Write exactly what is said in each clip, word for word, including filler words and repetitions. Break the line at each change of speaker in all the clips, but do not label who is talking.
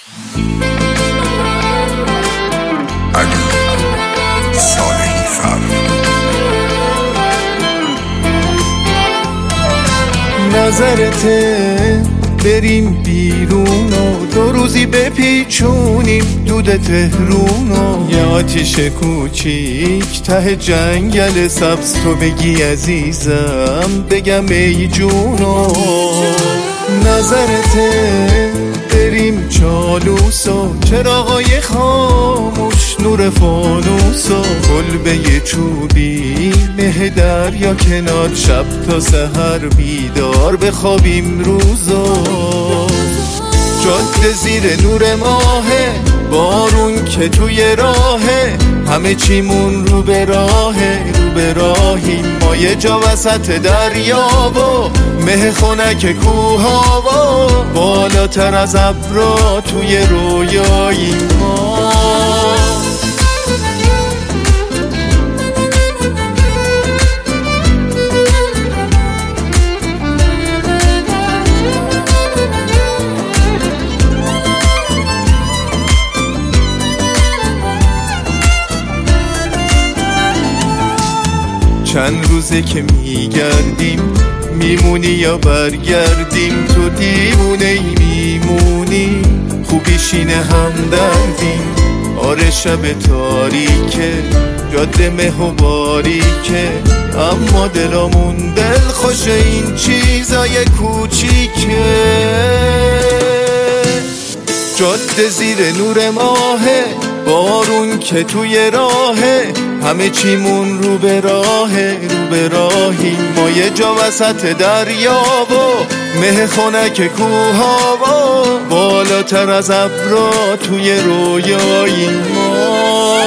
علی صالحی فر.
نظرته بریم بیرون و دو روزی بپیچونیم دود تهرون و یه آتیش کوچیک ته جنگل سبز تو بگی عزیزم بگم ای جونو. نظرته بریم چالوس و چراغای خاموش نور فانوس و کلبه چوبی مه دریا کنار شب تا سحر بیدار بخوابیم روزو. جاده زیر نور ماهه بارون که توی راهه همه چیمون رو به راهه رو به راهیم ما یه جا وسط دریا و مه خنک کوها و بالاتر از ابرا توی رویایی ما. چند روزه که میگردیم میمونی یا برگردیم تو دیوونه ای میمونی خوبیشینه هم دردیم. آره شب تاریکه جاده مه و باریکه اما دلامون دل خوشه این چیزای کوچیکه. جاده زیر نور ماهه بارون که توی راهه همه چیمون رو به راهه رو به راهیم ما یه جا وسط دریا و مه خنک کوها و بالاتر از ابرا توی رویایی ما.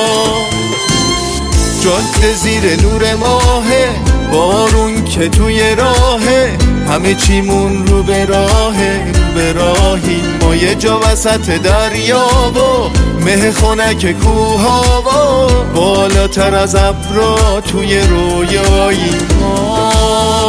جاده زیر نور ماهه بارون که توی راهه همه چیمون رو به راهه رو به راهیم ما یه جا وسط دریا و مه خنک کوها و بالاتر از ابرا توی رویایی ما.